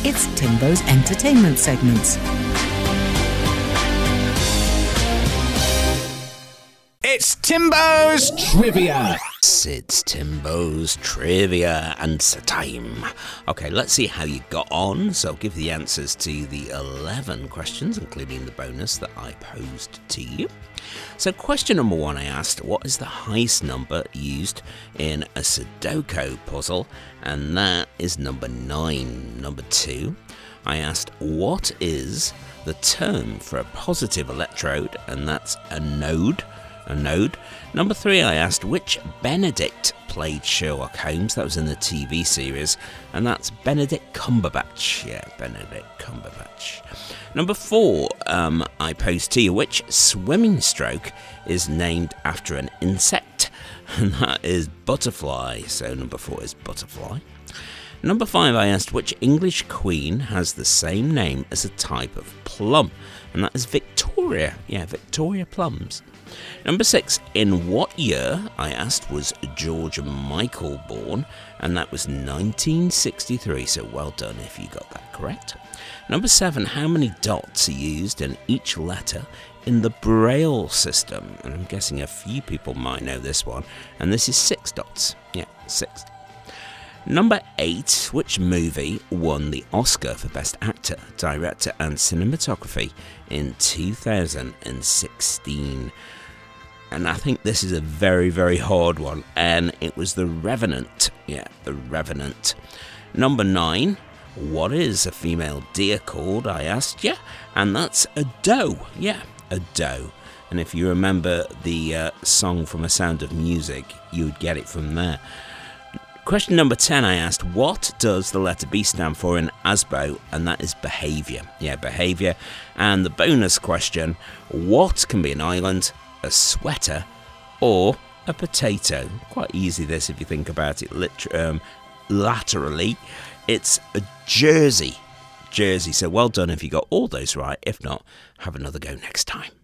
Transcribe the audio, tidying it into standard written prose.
It's Timbo's entertainment segments. It's Timbo's Trivia. It's Timbo's Trivia answer time. Okay, let's see how you got on. So I'll give the answers to the 11 questions, including the bonus that I posed to you. So question number 1, I asked, what is the highest number used in a Sudoku puzzle? And that is number 9. Number 2, I asked, what is the term for a positive electrode? And that's a node. Number 3, I asked which Benedict played Sherlock Holmes. That was in the TV series, and that's Benedict Cumberbatch. Yeah, Benedict Cumberbatch. Number 4, I posed to you which swimming stroke is named after an insect, and that is butterfly. So number 4 is butterfly. Number 5, I asked which English queen has the same name as a type of plum, and that is Victoria. Yeah, Victoria plums. Number 6, in what year, I asked, was George Michael born? And that was 1963, so well done if you got that correct. Number 7, how many dots are used in each letter in the Braille system? And I'm guessing a few people might know this one, and this is 6 dots. Yeah, 6. Number 8, which movie won the Oscar for Best Actor, Director and Cinematography in 2016? And I think this is a very, very hard one, and it was The Revenant. Yeah, The Revenant. Number 9, what is a female deer called, I asked you, and that's a doe. Yeah, a doe. And if you remember the song from A Sound of Music, you would get it from there. Question number 10, I asked, what does the letter B stand for in ASBO? And that is behaviour. Yeah, behaviour. And the bonus question, what can be an island, a sweater, or a potato? Quite easy this if you think about it laterally. It's a jersey. So well done if you got all those right. If not, have another go next time.